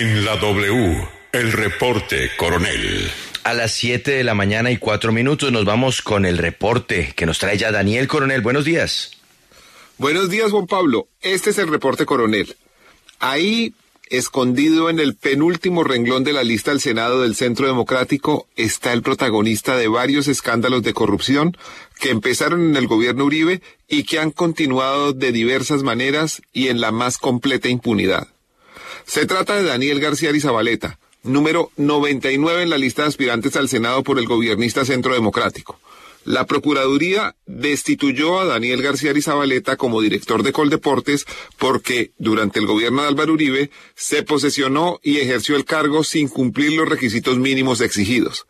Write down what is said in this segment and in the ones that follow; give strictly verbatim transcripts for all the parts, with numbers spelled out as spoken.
En la W, el reporte, coronel. A las siete de la mañana y cuatro minutos nos vamos con el reporte que nos trae ya Daniel Coronel. Buenos días. Buenos días, Juan Pablo. Este es el reporte, coronel. Ahí, escondido en el penúltimo renglón de la lista del Senado del Centro Democrático, está el protagonista de varios escándalos de corrupción que empezaron en el gobierno Uribe y que han continuado de diversas maneras y en la más completa impunidad. Se trata de Daniel García Arizabaleta, número noventa y nueve en la lista de aspirantes al Senado por el gobiernista Centro Democrático. La Procuraduría destituyó a Daniel García Arizabaleta como director de Coldeportes porque, durante el gobierno de Álvaro Uribe, se posesionó y ejerció el cargo sin cumplir los requisitos mínimos exigidos.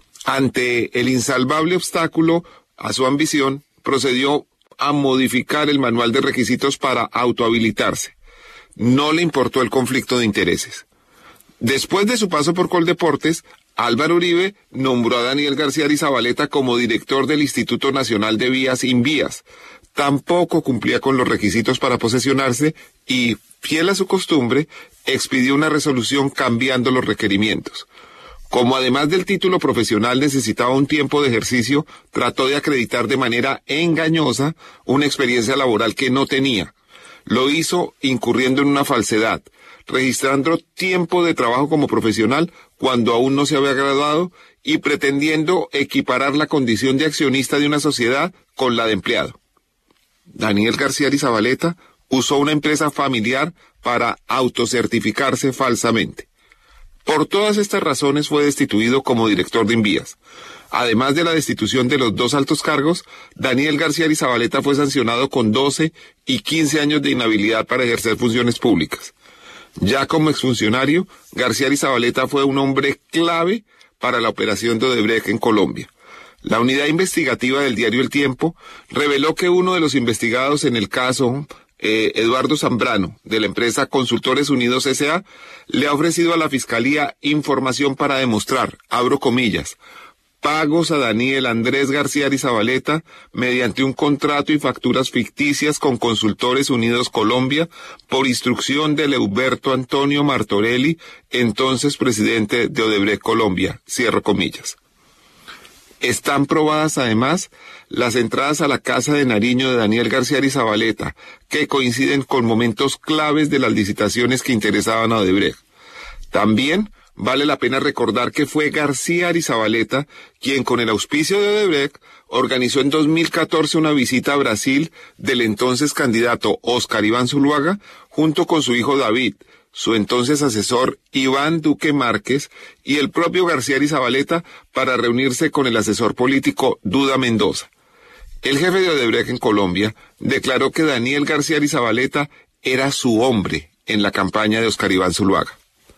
Ante el insalvable obstáculo a su ambición, procedió a modificar el manual de requisitos para autohabilitarse. No le importó el conflicto de intereses. Después de su paso por Coldeportes, Álvaro Uribe nombró a Daniel García Arizabaleta como director del Instituto Nacional de Vías Invías. Tampoco cumplía con los requisitos para posesionarse y, fiel a su costumbre, expidió una resolución cambiando los requerimientos. Como además del título profesional necesitaba un tiempo de ejercicio, trató de acreditar de manera engañosa una experiencia laboral que no tenía. Lo hizo incurriendo en una falsedad, registrando tiempo de trabajo como profesional cuando aún no se había graduado y pretendiendo equiparar la condición de accionista de una sociedad con la de empleado. Daniel García Arizabaleta usó una empresa familiar para autocertificarse falsamente. Por todas estas razones fue destituido como director de Invías. Además de la destitución de los dos altos cargos, Daniel García Arizabaleta fue sancionado con doce y quince años de inhabilidad para ejercer funciones públicas. Ya como exfuncionario, García Arizabaleta fue un hombre clave para la operación de Odebrecht en Colombia. La unidad investigativa del diario El Tiempo reveló que uno de los investigados en el caso, eh, Eduardo Zambrano, de la empresa Consultores Unidos S A, le ha ofrecido a la Fiscalía información para demostrar, abro comillas, pagos a Daniel Andrés García Arizabaleta mediante un contrato y facturas ficticias con Consultores Unidos Colombia por instrucción de Leuberto Antonio Martorelli, entonces presidente de Odebrecht Colombia, cierro comillas. Están probadas además las entradas a la casa de Nariño de Daniel García Arizabaleta, que coinciden con momentos claves de las licitaciones que interesaban a Odebrecht. También vale la pena recordar que fue García Arizabaleta quien, con el auspicio de Odebrecht, organizó en dos mil catorce una visita a Brasil del entonces candidato Óscar Iván Zuluaga, junto con su hijo David, su entonces asesor Iván Duque Márquez y el propio García Arizabaleta para reunirse con el asesor político Duda Mendoza. El jefe de Odebrecht en Colombia declaró que Daniel García Arizabaleta era su hombre en la campaña de Óscar Iván Zuluaga.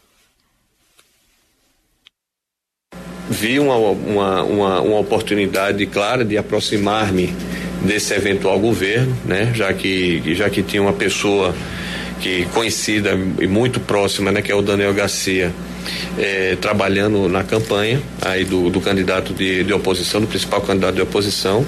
Vi uma, uma, uma, uma oportunidade clara de aproximar-me desse eventual governo, né, já que, já que tinha uma pessoa que conhecida e muito próxima, né, que é o Daniel Garcia, eh, trabalhando na campanha aí do, do candidato de, de oposição, do principal candidato de oposição.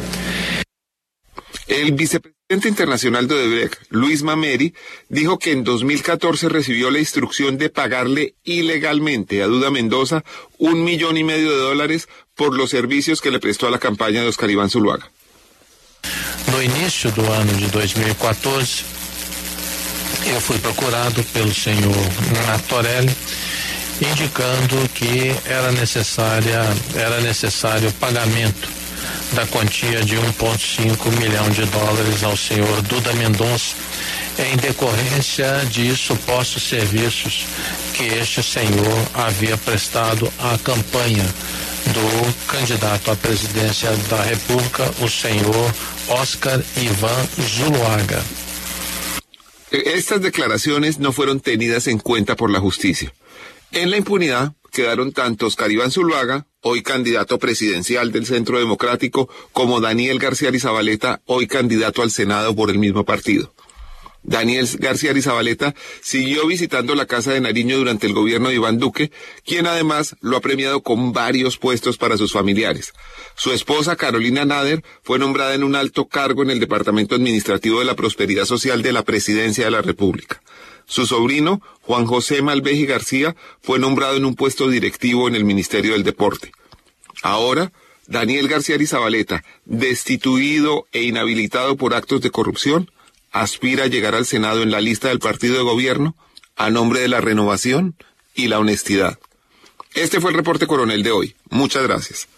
El vicepresidente internacional de Odebrecht, Luis Mameri, dijo que en dos mil catorce recibió la instrucción de pagarle ilegalmente a Duda Mendoza un millón y medio de dólares por los servicios que le prestó a la campaña de Óscar Iván Zuluaga. No início do ano de dois mil e quatorze, eu fui procurado pelo senhor Martorelli, indicando que era necessária, era necessário pagamento da quantia de um vírgula cinco milhão de dólares ao senhor Duda Mendonça em decorrência de supostos serviços que este senhor havia prestado à campanha do candidato à presidência da República, o senhor Óscar Iván Zuluaga. Estas declaraciones no fueron tenidas en cuenta por la justicia. En la impunidad quedaron tanto Óscar Iván Zuluaga, hoy candidato presidencial del Centro Democrático, como Daniel García Arizabaleta, hoy candidato al Senado por el mismo partido. Daniel García Arizabaleta siguió visitando la casa de Nariño durante el gobierno de Iván Duque, quien además lo ha premiado con varios puestos para sus familiares. Su esposa, Carolina Nader, fue nombrada en un alto cargo en el Departamento Administrativo de la Prosperidad Social de la Presidencia de la República. Su sobrino, Juan José Malveji García, fue nombrado en un puesto directivo en el Ministerio del Deporte. Ahora, Daniel García Arizabaleta, destituido e inhabilitado por actos de corrupción, aspira a llegar al Senado en la lista del partido de gobierno a nombre de la renovación y la honestidad. Este fue el reporte coronel de hoy. Muchas gracias.